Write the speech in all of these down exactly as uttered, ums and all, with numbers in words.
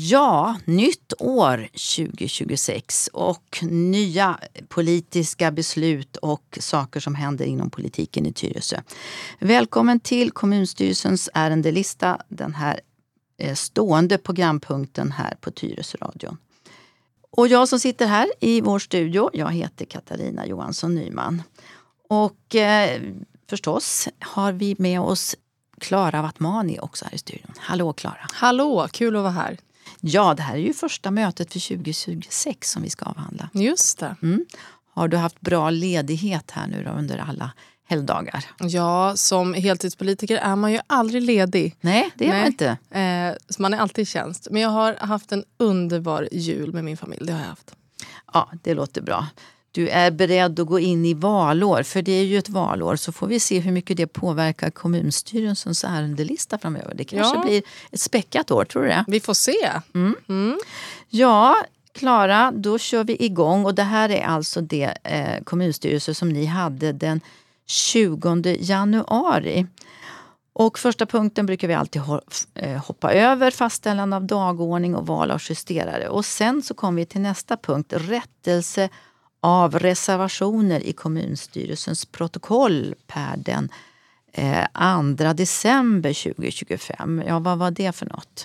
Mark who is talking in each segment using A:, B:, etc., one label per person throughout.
A: Ja, nytt år tjugo tjugosex och nya politiska beslut och saker som händer inom politiken i Tyresö. Välkommen till kommunstyrelsens ärendelista, den här stående programpunkten här på Tyresöradion. Och jag som sitter här i vår studio, jag heter Katarina Johansson Nyman. Och eh, förstås har vi med oss Klara Wattmani också här i studion. Hallå Klara.
B: Hallå, kul att vara här.
A: Ja, det här är ju första mötet för tjugo tjugosex som vi ska avhandla.
B: Just det.
A: Mm. Har du haft bra ledighet här nu då under alla helgdagar?
B: Ja, som heltidspolitiker är man ju aldrig ledig.
A: Nej, det är
B: Nej.
A: man inte.
B: Eh, så man är alltid i tjänst. Men jag har haft en underbar jul med min familj, det har jag haft.
A: Ja, det låter bra. Du är beredd att gå in i valår, för det är ju ett valår, så får vi se hur mycket det påverkar kommunstyrelsens ärendelista framöver. Det kanske
B: Ja.
A: blir ett späckat år, tror du det?
B: Vi får se.
A: Mm.
B: Mm.
A: Ja, Klara, då kör vi igång, och det här är alltså det eh, kommunstyrelse som ni hade den tjugonde januari. Och första punkten brukar vi alltid hoppa över, fastställande av dagordning och val av justerare. Och sen så kommer vi till nästa punkt, rättelse av reservationer i kommunstyrelsens protokoll per den eh, andra december tjugo tjugofem. Ja, vad var det för något?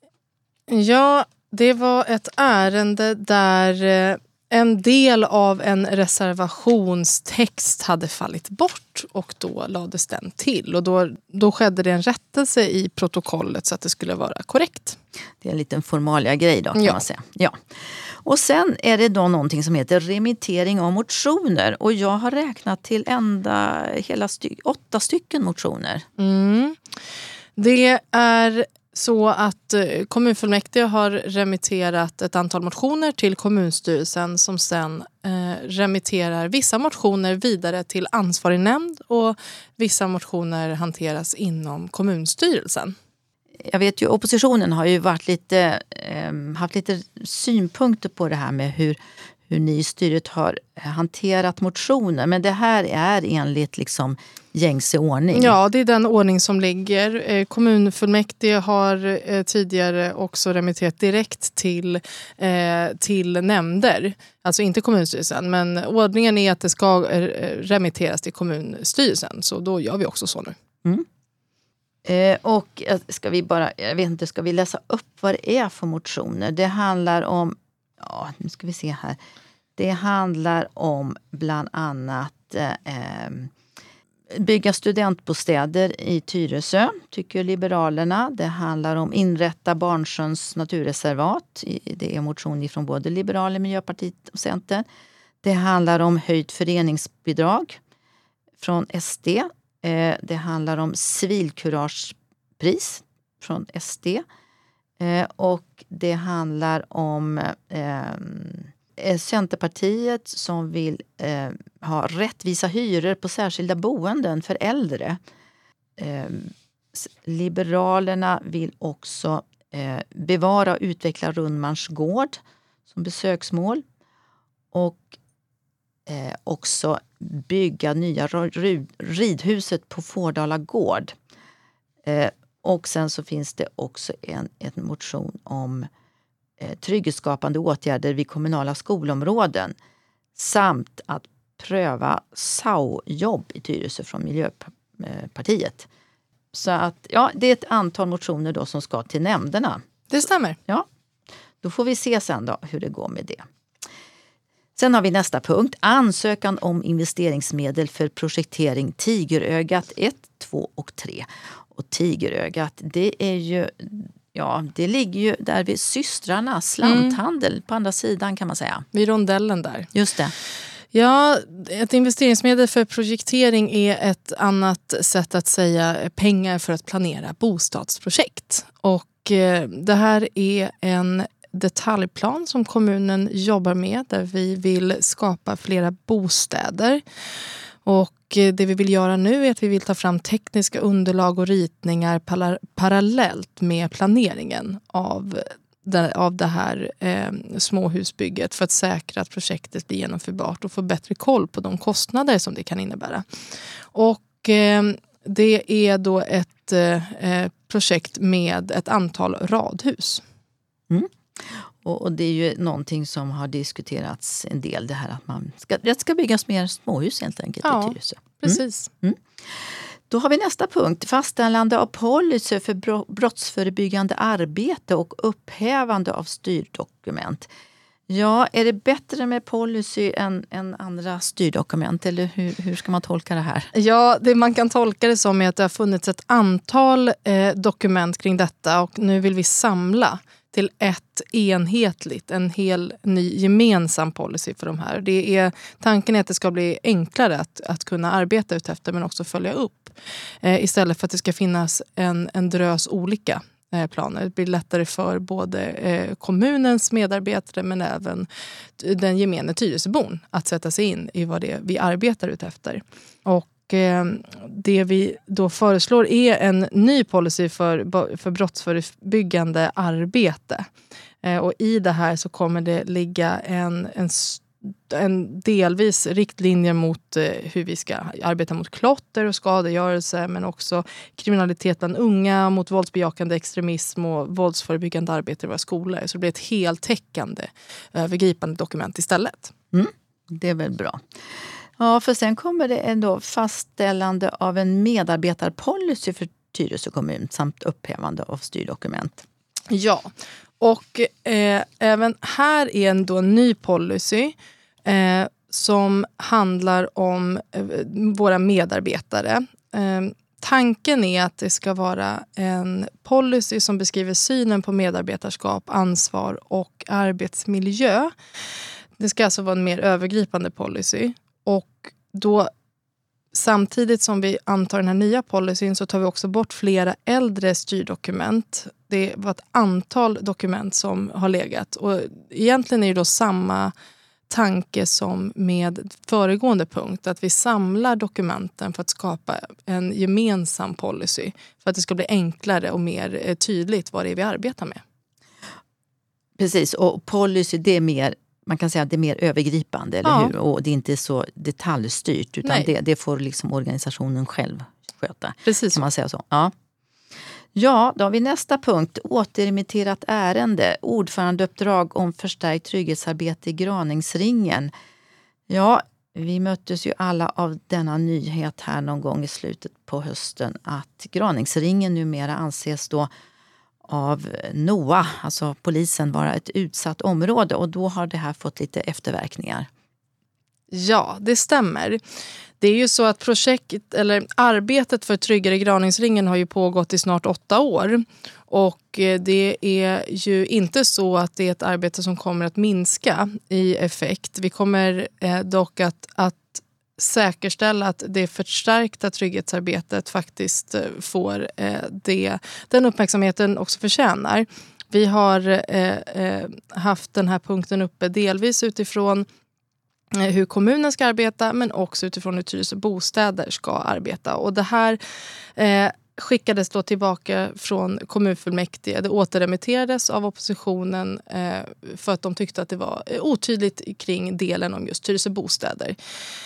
B: Ja, det var ett ärende där eh, en del av en reservationstext hade fallit bort och då lades den till. Och då, då skedde det en rättelse i protokollet så att det skulle vara korrekt.
A: Det är en liten formalia grej då, kan
B: Ja.
A: man säga. Ja. Och sen är det då någonting som heter remittering av motioner. Och jag har räknat till ända hela sty- åtta stycken motioner.
B: Mm. Det är så att kommunfullmäktige har remitterat ett antal motioner till kommunstyrelsen som sen eh, remitterar vissa motioner vidare till ansvarig nämnd och vissa motioner hanteras inom kommunstyrelsen.
A: Jag vet ju, oppositionen har ju varit lite, eh, haft lite synpunkter på det här med hur, hur ni i styret har hanterat motioner. Men det här är enligt liksom gängse ordning.
B: Ja, det är den ordning som ligger. Eh, kommunfullmäktige har eh, tidigare också remitterat direkt till, eh, till nämnder. Alltså inte kommunstyrelsen, men ordningen är att det ska eh, remitteras till kommunstyrelsen. Så då gör vi också så nu.
A: Mm. Eh, och ska vi bara, jag vet inte, ska vi läsa upp vad det är för motioner? Det handlar om, ja, nu ska vi se här. Det handlar om bland annat eh, bygga studentbostäder i Tyresö, tycker Liberalerna. Det handlar om inrätta Barnsjöns naturreservat. Det är motion från både Liberaler, Miljöpartiet och Centern. Det handlar om höjt föreningsbidrag från S D. Det handlar om civilkuragepris från S D. Och det handlar om eh, Centerpartiet som vill eh, ha rättvisa hyror på särskilda boenden för äldre. Eh, Liberalerna vill också eh, bevara och utveckla Rundmans gård som besöksmål. Och eh, också bygga nya ridhuset på Fårdala gård. Eh, och sen så finns det också en, en motion om eh, trygghetsskapande åtgärder vid kommunala skolområden. Samt att pröva S A O-jobb i Tyresö från Miljöpartiet. Så att, ja, det är ett antal motioner då som ska till nämnderna.
B: Det stämmer.
A: Ja, då får vi se sen då hur det går med det. Sen har vi nästa punkt. Ansökan om investeringsmedel för projektering Tigerögat ett, två och tre. Och Tigerögat, det är ju, ja, det ligger ju där vid systrarna, slanthandel mm. på andra sidan kan man säga.
B: Vid rondellen där.
A: Just det.
B: Ja, ett investeringsmedel för projektering är ett annat sätt att säga pengar för att planera bostadsprojekt. Och eh, det här är en detaljplan som kommunen jobbar med där vi vill skapa flera bostäder. Och det vi vill göra nu är att vi vill ta fram tekniska underlag och ritningar para- parallellt med planeringen av det, av det här eh, småhusbygget för att säkra att projektet blir genomförbart och få bättre koll på de kostnader som det kan innebära. Och eh, det är då ett eh, projekt med ett antal radhus.
A: Mm. Och, och det är ju någonting som har diskuterats en del, det här att man ska, det ska byggas mer småhus helt enkelt
B: ja,
A: i Tyresö. Mm.
B: Precis.
A: Mm. Då har vi nästa punkt, fastställande av policy för brottsförebyggande arbete och upphävande av styrdokument. Ja, är det bättre med policy än, än andra styrdokument, eller hur, hur ska man tolka det här?
B: Ja, det man kan tolka det som är att det har funnits ett antal eh, dokument kring detta och nu vill vi samla till ett enhetligt, en hel ny gemensam policy för de här. Det är, tanken är att det ska bli enklare att, att kunna arbeta utefter men också följa upp. Eh, istället för att det ska finnas en, en drös olika eh, planer. Det blir lättare för både eh, kommunens medarbetare men även den gemene Tyresöbon att sätta sig in i vad det är vi arbetar utefter. Och det vi då föreslår är en ny policy för, för brottsförebyggande arbete. Och i det här så kommer det ligga en, en, en delvis riktlinjer mot hur vi ska arbeta mot klotter och skadegörelse, men också kriminalitet bland unga, mot våldsbejakande extremism och våldsförebyggande arbete i våra skolor. Så det blir ett heltäckande övergripande dokument istället.
A: Mm, det är väl bra. Ja, för sen kommer det ändå fastställande av en medarbetarpolicy för Tyresö kommun samt upphävande av styrdokument.
B: Ja, och eh, även här är en då ny policy eh, som handlar om eh, våra medarbetare. Eh, tanken är att det ska vara en policy som beskriver synen på medarbetarskap, ansvar och arbetsmiljö. Det ska alltså vara en mer övergripande policy. Och då samtidigt som vi antar den här nya policyn så tar vi också bort flera äldre styrdokument. Det var ett antal dokument som har legat. Och egentligen är det då samma tanke som med föregående punkt. Att vi samlar dokumenten för att skapa en gemensam policy. För att det ska bli enklare och mer tydligt vad det är vi arbetar med.
A: Precis, och policy det är mer... Man kan säga att det är mer övergripande, eller
B: ja.
A: hur? Och det är inte så detaljstyrt, utan det, det får liksom organisationen själv sköta.
B: Precis.
A: Kan man säga så? Ja. Ja, då har vi nästa punkt. Återremitterat ärende. Ordförandeuppdrag om förstärkt trygghetsarbete i Graningsringen. Ja, vi möttes ju alla av denna nyhet här någon gång i slutet på hösten att Graningsringen numera anses då av N O A, alltså polisen, vara ett utsatt område, och då har det här fått lite efterverkningar.
B: Ja, det stämmer. Det är ju så att projekt, eller arbetet för tryggare Graningsringen har ju pågått i snart åtta år. Och det är ju inte så att det är ett arbete som kommer att minska i effekt. Vi kommer eh, dock att, att säkerställa att det förstärkta trygghetsarbetet faktiskt får eh, det, den uppmärksamheten också förtjänar. Vi har eh, eh, haft den här punkten uppe delvis utifrån eh, hur kommunen ska arbeta, men också utifrån hur Tyresö bostäder ska arbeta. Och det här eh, skickades då tillbaka från kommunfullmäktige. Det återremitterades av oppositionen eh, för att de tyckte att det var otydligt kring delen om just Tyresö bostäder.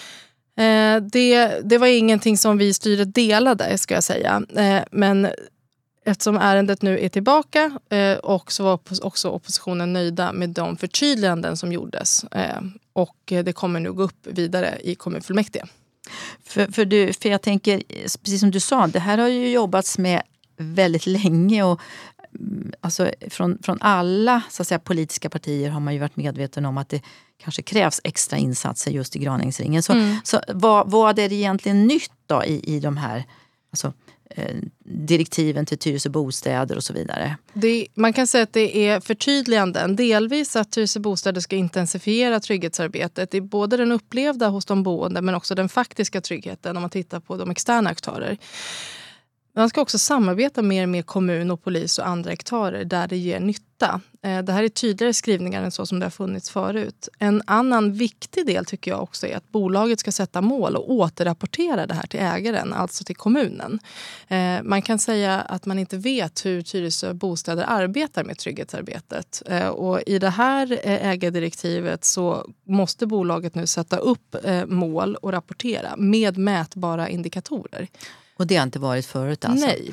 B: Det, det var ingenting som vi styret delade, ska jag säga. Men eftersom ärendet nu är tillbaka och så var också oppositionen nöjda med de förtydliganden som gjordes. Och det kommer nu gå upp vidare i kommunfullmäktige.
A: För, för, du, för jag tänker, precis som du sa, det här har ju jobbats med väldigt länge, och alltså från, från alla så att säga, politiska partier har man ju varit medveten om att det kanske krävs extra insatser just i Graningsringen. Så, mm. så vad, vad är det egentligen nytt då i, i de här alltså, eh, direktiven till Tyresö bostäder och så vidare?
B: Det, man kan säga att det är förtydliganden. Delvis att Tyresö bostäder ska intensifiera trygghetsarbetet. Det är både den upplevda hos de boende men också den faktiska tryggheten om man tittar på de externa aktörer. Man ska också samarbeta mer med kommun och polis och andra aktörer där det ger nytta. Det här är tydligare skrivningar än så som det har funnits förut. En annan viktig del tycker jag också är att bolaget ska sätta mål och återrapportera det här till ägaren, alltså till kommunen. Man kan säga att man inte vet hur Tyresö bostäder arbetar med trygghetsarbetet. Och i det här ägardirektivet så måste bolaget nu sätta upp mål och rapportera med mätbara indikatorer.
A: Och det har inte varit förut alltså?
B: Nej.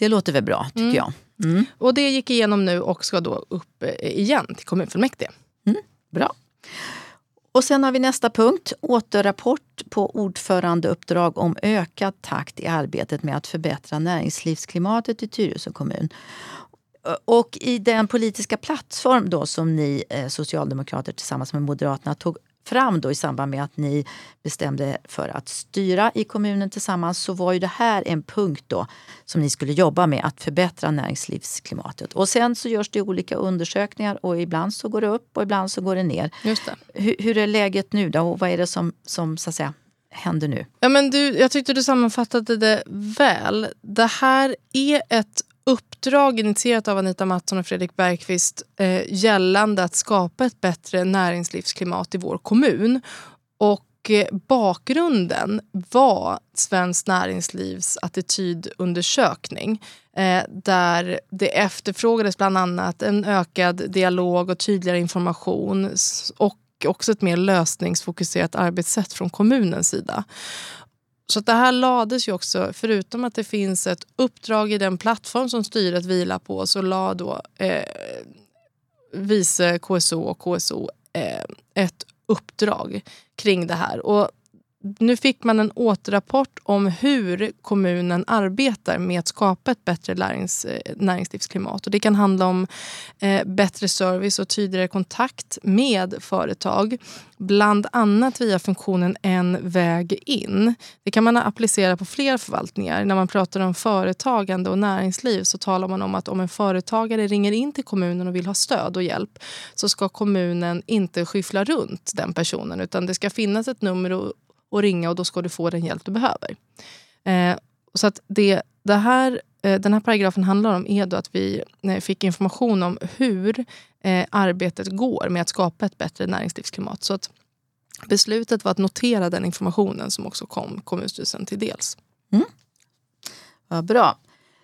A: Det låter väl bra, tycker
B: Mm.
A: jag. Mm.
B: Och det gick igenom nu och ska då upp igen till kommunfullmäktige.
A: Mm. Bra. Och sen har vi nästa punkt. Återrapport på ordförandeuppdrag om ökad takt i arbetet med att förbättra näringslivsklimatet i Tyresö kommun. Och i den politiska plattform då som ni eh, socialdemokrater tillsammans med Moderaterna tog fram då i samband med att ni bestämde för att styra i kommunen tillsammans, så var ju det här en punkt då som ni skulle jobba med, att förbättra näringslivsklimatet. Och sen så görs det olika undersökningar och ibland så går det upp och ibland så går det ner.
B: Just det.
A: Hur, hur är läget nu då och vad är det som, som så att säga händer nu?
B: Ja, men du, jag tyckte du sammanfattade det väl. Det här är ett uppdrag initierat av Anita Mattsson och Fredrik Bergqvist eh, gällande att skapa ett bättre näringslivsklimat i vår kommun. Och eh, bakgrunden var Svenskt Näringslivs attitydundersökning eh, där det efterfrågades bland annat en ökad dialog och tydligare information och också ett mer lösningsfokuserat arbetssätt från kommunens sida. Så att det här lades ju också, förutom att det finns ett uppdrag i den plattform som styret vilar på, så la då eh, vice K S O och K S O eh, ett uppdrag kring det här. Och nu fick man en återrapport om hur kommunen arbetar med att skapa ett bättre lärings, näringslivsklimat. Och det kan handla om eh, bättre service och tydligare kontakt med företag. Bland annat via funktionen En väg in. Det kan man applicera på fler förvaltningar. När man pratar om företagande och näringsliv så talar man om att om en företagare ringer in till kommunen och vill ha stöd och hjälp, så ska kommunen inte skyffla runt den personen, utan det ska finnas ett nummer och och ringa och då ska du få den hjälp du behöver. Eh, så att det, det här, eh, den här paragrafen handlar om är då att vi eh, fick information om hur eh, arbetet går med att skapa ett bättre näringslivsklimat. Så att beslutet var att notera den informationen som också kom kommunstyrelsen till dels.
A: Mm. Vad bra.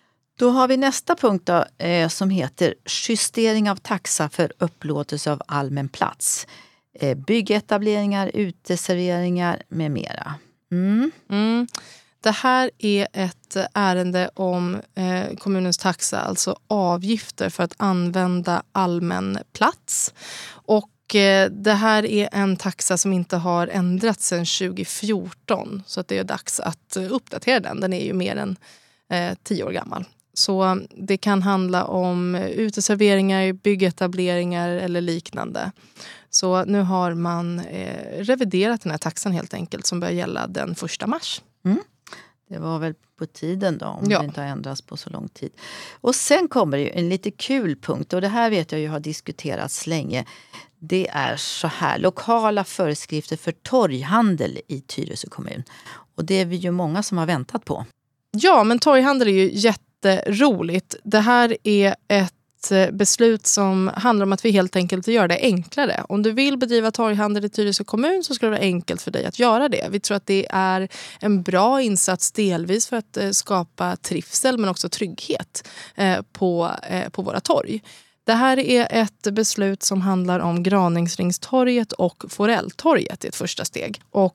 A: Då har vi nästa punkt då, eh, som heter justering av taxa för upplåtelse av allmän plats. Byggetableringar, uteserveringar med mera. Mm.
B: Mm. Det här är ett ärende om eh, kommunens taxa, alltså avgifter för att använda allmän plats. Och eh, det här är en taxa som inte har ändrats sedan tjugo fjorton, så att det är dags att uppdatera den. Den är ju mer än eh, tio år gammal. Så det kan handla om uteserveringar, byggetableringar eller liknande. Så nu har man eh, reviderat den här taxan helt enkelt, som börjar gälla den första mars.
A: Mm. Det var väl på tiden då, om
B: ja.
A: det inte har ändrats på så lång tid. Och sen kommer det ju en lite kul punkt, och det här vet jag ju har diskuterats länge. Det är så här, lokala föreskrifter för torghandel i Tyresö kommun. Och det är vi ju många som har väntat på.
B: Ja, men torghandel är ju jätteroligt. Det här är ett beslut som handlar om att vi helt enkelt gör det enklare. Om du vill bedriva torghandel i Tyresö kommun så ska det vara enkelt för dig att göra det. Vi tror att det är en bra insats delvis för att skapa trivsel men också trygghet på, på våra torg. Det här är ett beslut som handlar om Graningsringstorget och Forelltorget i ett första steg. Och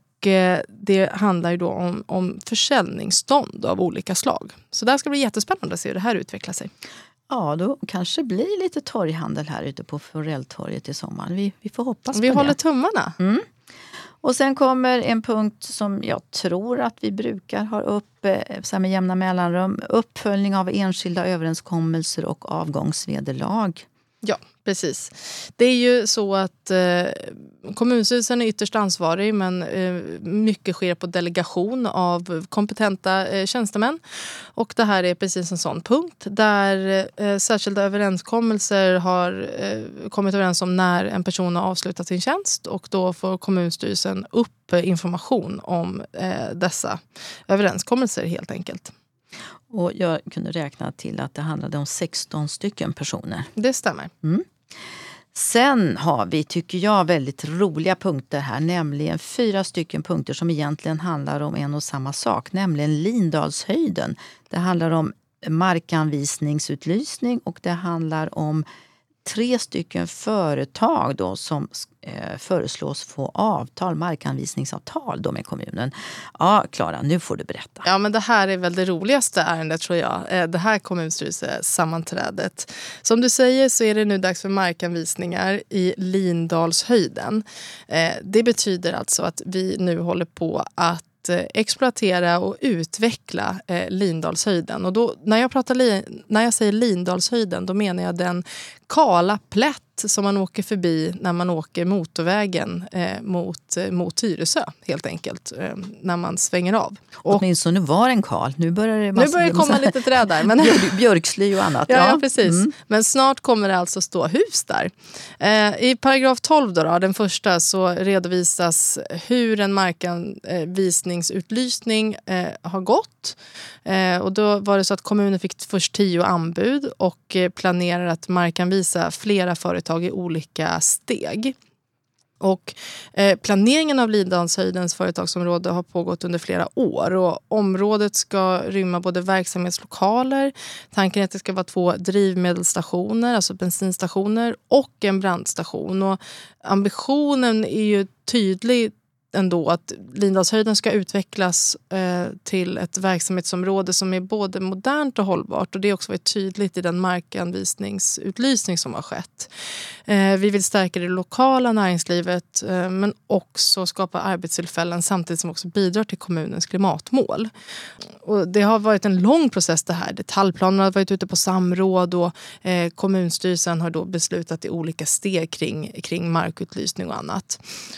B: det handlar ju då om, om försäljningsstånd av olika slag. Så där ska det bli jättespännande att se hur det här utvecklar sig.
A: Ja, då kanske blir lite torghandel här ute på Forelltorget i sommar. Vi, vi får hoppas
B: vi
A: på
B: håller
A: det.
B: tummarna.
A: Mm. Och sen kommer en punkt som jag tror att vi brukar ha upp så här med jämna mellanrum. Uppföljning av enskilda överenskommelser och avgångsvederlag.
B: Ja, precis. Det är ju så att eh, kommunstyrelsen är ytterst ansvarig, men eh, mycket sker på delegation av kompetenta eh, tjänstemän. Och det här är precis en sån punkt där eh, särskilda överenskommelser har eh, kommit överens om när en person har avslutat sin tjänst, och då får kommunstyrelsen upp information om eh, dessa överenskommelser helt enkelt.
A: Och jag kunde räkna till att det handlade om sexton stycken personer.
B: Det stämmer.
A: Mm. Sen har vi, tycker jag, väldigt roliga punkter här. Nämligen fyra stycken punkter som egentligen handlar om en och samma sak. Nämligen Lindalshöjden. Det handlar om markanvisningsutlysning och det handlar om tre stycken företag då som eh, föreslås få avtal, markanvisningsavtal då med kommunen. Ja, Klara, nu får du berätta.
B: Ja, men det här är väl det roligaste ärendet tror jag. Eh, det här kommunstyrelsesammanträdet. Som du säger så är det nu dags för markanvisningar i Lindalshöjden. Eh, det betyder alltså att vi nu håller på att exploatera och utveckla eh, Lindalshöjden. Och då, när, jag pratar li, när jag säger Lindalshöjden då menar jag den kala plätt som man åker förbi när man åker motorvägen eh, mot, eh, mot Tyresö helt enkelt eh, när man svänger av. Och,
A: åtminstone var en kal. Nu börjar det,
B: nu börjar det komma lite träd där. Men
A: björksly och annat.
B: Ja,
A: ja.
B: ja precis. Mm. Men snart kommer det alltså stå hus där. Eh, I paragraf tolv då, då, den första, så redovisas hur en markanvisningsutlysning eh, har gått. Eh, och då var det så att kommunen fick först tio anbud och eh, planerar att markanvisa flera företag i olika steg. Och eh, planeringen av Lindalshöjdens företagsområde har pågått under flera år och området ska rymma både verksamhetslokaler, tanken är att det ska vara två drivmedelsstationer, alltså bensinstationer och en brandstation. Och ambitionen är ju tydlig ändå att Lindalshöjden ska utvecklas eh, till ett verksamhetsområde som är både modernt och hållbart och det är också varit tydligt i den markanvisningsutlysning som har skett. Eh, vi vill stärka det lokala näringslivet eh, men också skapa arbetstillfällen samtidigt som också bidrar till kommunens klimatmål. Och det har varit en lång process det här. Detaljplanen har varit ute på samråd och eh, kommunstyrelsen har då beslutat i olika steg kring, kring markutlysning och annat.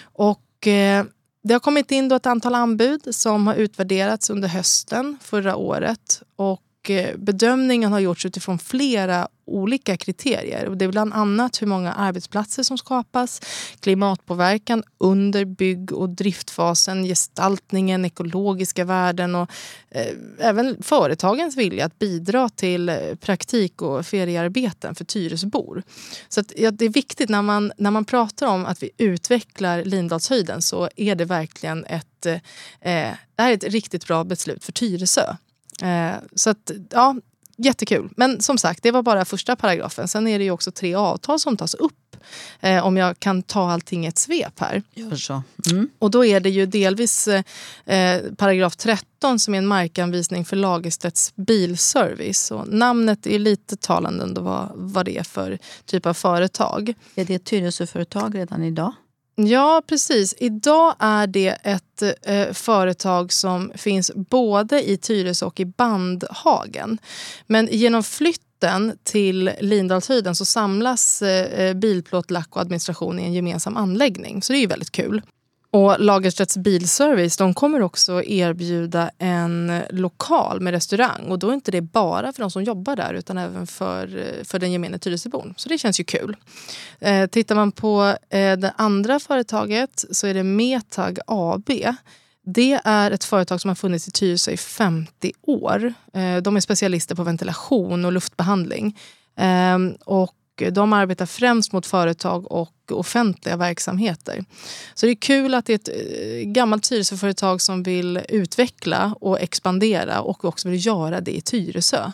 B: Och eh, det har kommit in då ett antal anbud som har utvärderats under hösten förra året och bedömningen har gjorts utifrån flera olika kriterier. Och det är bland annat hur många arbetsplatser som skapas, klimatpåverkan under bygg- och driftfasen, gestaltningen, ekologiska värden och eh, även företagens vilja att bidra till praktik- och feriearbeten för Tyresöbor. Så att, ja, det är viktigt när man, när man pratar om att vi utvecklar Lindalshöjden så är det verkligen ett, eh, det här är ett riktigt bra beslut för Tyresö. Eh, så att, ja, jättekul. Men som sagt, det var bara första paragrafen. Sen är det ju också tre avtal som tas upp. Eh, om jag kan ta allting i ett svep här.
A: Gör så. Mm. Och
B: då är det ju delvis eh, paragraf tretton som är en markanvisning för Lagerstedts bilservice. Och namnet är lite talande ändå vad, vad det är för typ av företag.
A: Är det ett Tyresöföretag redan idag?
B: Ja, precis. Idag är det ett eh, företag som finns både i Tyresö och i Bandhagen. Men genom flytten till Lindalshöjden så samlas eh, bilplåt, lack och administration i en gemensam anläggning. Så det är ju väldigt kul. Och Lagerstedts bilservice, de kommer också erbjuda en lokal med restaurang. Och då är inte det bara för de som jobbar där utan även för, för den gemene Tyresöbon. Så det känns ju kul. Eh, tittar man på eh, det andra företaget så är det Metag A B. Det är ett företag som har funnits i Tyresö i femtio år. Eh, de är specialister på ventilation och luftbehandling. Eh, och de arbetar främst mot företag och offentliga verksamheter. Så det är kul att det är ett gammalt Tyresöföretag som vill utveckla och expandera och också vill göra det i Tyresö.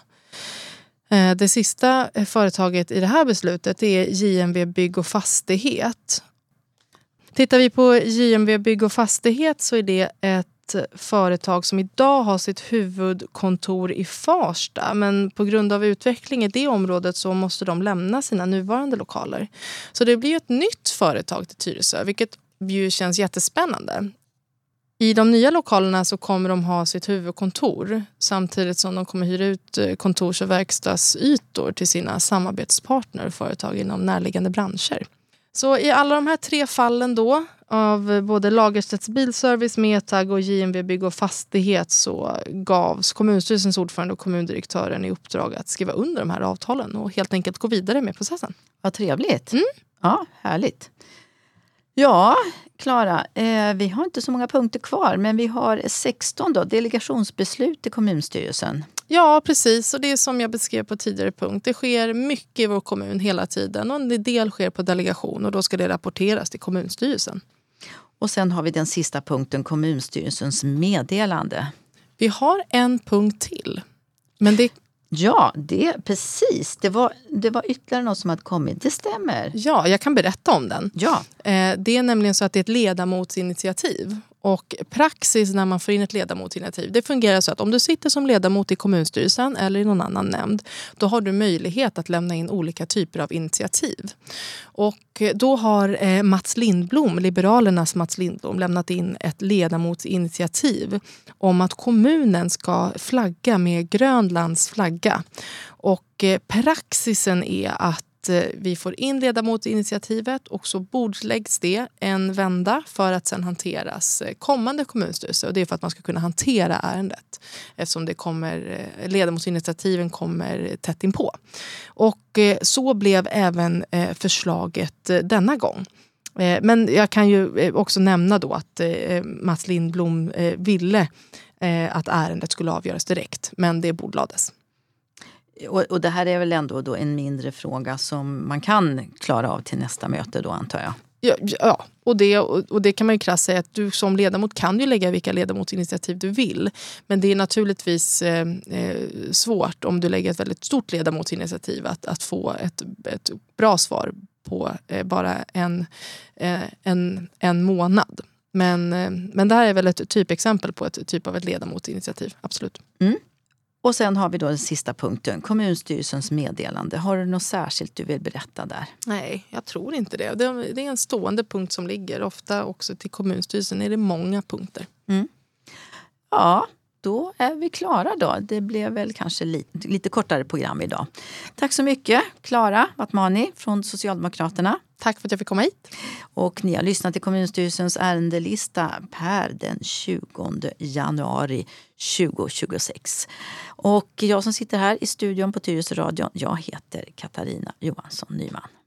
B: Det sista företaget i det här beslutet är J M V Bygg och Fastighet. Tittar vi på J M V Bygg och Fastighet så är det ett företag som idag har sitt huvudkontor i Farsta, men på grund av utveckling i det området så måste de lämna sina nuvarande lokaler. Så det blir ett nytt företag till Tyresö, vilket ju känns jättespännande. I de nya lokalerna så kommer de ha sitt huvudkontor samtidigt som de kommer hyra ut kontors- och verkstadsytor till sina samarbetspartner och företag inom närliggande branscher. Så i alla de här tre fallen då av både Lagerstedts bilservice, Metag och J M V Bygg och Fastighet så gavs kommunstyrelsens ordförande och kommundirektören i uppdrag att skriva under de här avtalen och helt enkelt gå vidare med processen.
A: Vad trevligt.
B: Mm.
A: Ja, härligt. Ja, Klara, eh, vi har inte så många punkter kvar men vi har sexton då, delegationsbeslut i kommunstyrelsen.
B: Ja, precis. Och det är som jag beskrev på tidigare punkt. Det sker mycket i vår kommun hela tiden och en del sker på delegation och då ska det rapporteras till kommunstyrelsen.
A: Och sen har vi den sista punkten, kommunstyrelsens meddelande.
B: Vi har en punkt till. Men det,
A: Ja, det precis. Det var, det var ytterligare något som hade kommit. Det stämmer.
B: Ja, jag kan berätta om den.
A: Ja.
B: Eh, det är nämligen så att det är ett ledamotsinitiativ. Och praxis när man får in ett ledamotsinitiativ, det fungerar så att om du sitter som ledamot i kommunstyrelsen eller i någon annan nämnd, då har du möjlighet att lämna in olika typer av initiativ. Och då har eh, Mats Lindblom, Liberalernas Mats Lindblom, lämnat in ett ledamotsinitiativ om att kommunen ska flagga med Grönlands flagga. Och eh, praxisen är att vi får in ledamotsinitiativet och så bordsläggs det en vända för att sedan hanteras kommande kommunstyrelse. Och det är för att man ska kunna hantera ärendet eftersom det kommer, ledamotsinitiativen kommer tätt inpå. Och så blev även förslaget denna gång. Men jag kan ju också nämna då att Mats Lindblom ville att ärendet skulle avgöras direkt, men det bordlades.
A: Och, och det här är väl ändå då en mindre fråga som man kan klara av till nästa möte då, antar jag.
B: Ja, ja. Och, det, och det kan man ju krasst säga att du som ledamot kan ju lägga vilka ledamotsinitiativ du vill. Men det är naturligtvis eh, svårt om du lägger ett väldigt stort ledamotsinitiativ att, att få ett, ett bra svar på eh, bara en, eh, en, en månad. Men, eh, men det här är väl ett typexempel på ett typ av ett ledamotsinitiativ, absolut.
A: Mm. Och sen har vi då den sista punkten, kommunstyrelsens meddelande. Har du något särskilt du vill berätta där?
B: Nej, jag tror inte det. Det är en stående punkt som ligger. Ofta också till kommunstyrelsen är det många punkter.
A: Mm. Ja, då är vi klara då. Det blev väl kanske lite, lite kortare program idag. Tack så mycket, Klara Wattmani från Socialdemokraterna.
B: Tack för att jag fick komma hit.
A: Och ni har lyssnat till kommunstyrelsens ärendelista per den tjugonde januari tjugohundratjugosex. Och jag som sitter här i studion på Tyresö radion, jag heter Katarina Johansson Nyman.